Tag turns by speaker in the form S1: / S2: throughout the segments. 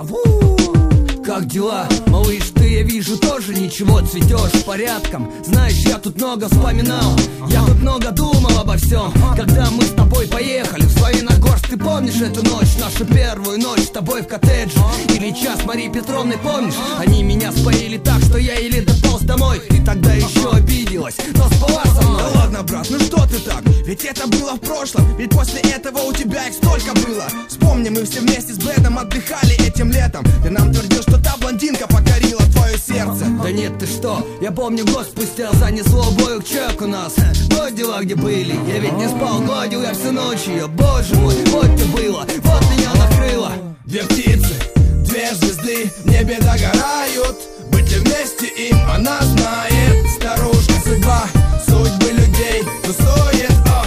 S1: Как дела, малыш, ты, я вижу, тоже ничего, цветешь порядком. Знаешь, я тут много вспоминал, я тут много думал обо всем. Когда мы с тобой поехали в Славяногорск, ты помнишь эту ночь, нашу первую ночь с тобой в коттедже? Или час Марии Петровны, помнишь? Они меня споили так, что я еле дополз домой. Ты тогда еще обиделась, но спала со мной.
S2: Да ладно, брат, ну что ты так? Ведь это было в прошлом, ведь после этого у тебя их столько было. Вспомни, мы все вместе с Брэдом отдыхали этим летом. Ты нам твердил, что та блондинка покорила твое сердце.
S1: Да нет, ты что, я помню, год спустя занесло обоих чек у нас. Вот дела, где были, я ведь не спал, гладил я всю ночь ее. Боже мой, вот ты было, вот меня накрыло.
S2: Две птицы, две звезды в небе догорают. Быть ли вместе им она знает. Старушка судьба, судьбы людей тусует.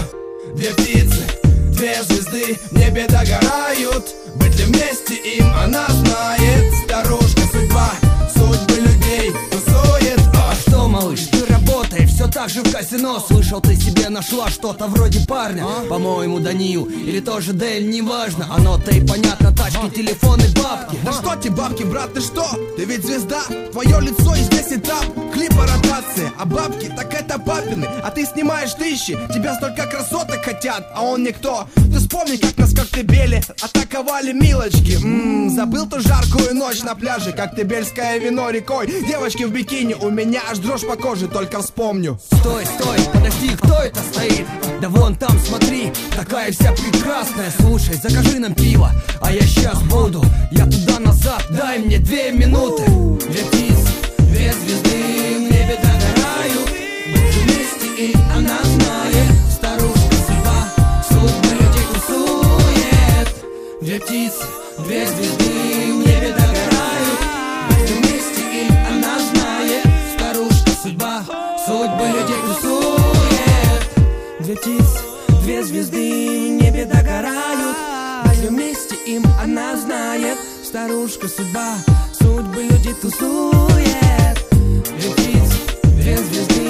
S2: Две птицы, две звезды в небе догорают. Быть ли вместе им она знает. Старушка судьба, судьбы людей тусует.
S1: А что, малыш, ты работаешь все так же в казино. Слышал, ты себе нашла что-то вроде парня. По-моему, Данил, или тоже Дель, неважно. Оно-то и понятно, тачки, телефоны, бабки.
S2: Да что те бабки, брат, ты что? Ты ведь звезда, твое лицо и здесь этап клипа ротации. А бабки, так это папины. А ты снимаешь тысячи, тебя столько красоток хотят, а он никто. Ты вспомни, как нас в Коктебеле атаковали милочки. Забыл ту жаркую ночь на пляже, коктебельское вино рекой. Девочки в бикини, у меня аж дрожь по коже, только вспомню.
S1: Стой, стой, подожди, кто это стоит? Да вон там, смотри, такая вся прекрасная. Слушай, закажи нам пиво, а я сейчас буду. Я туда-назад, дай мне 2 минуты. Две птицы, две звезды в небе догорают. Быть вместе, и она знает. Старушка судьба, судьба людей тусует. Две птицы, две звезды в небе догорают. Быть вместе, и она знает. Старушка судьба, судьба людей тусует. Две птицы, две звезды в небе догорают. Быть вместе, им она знает. Старушка судьба, судьбы людей тусует. Две птицы, две звезды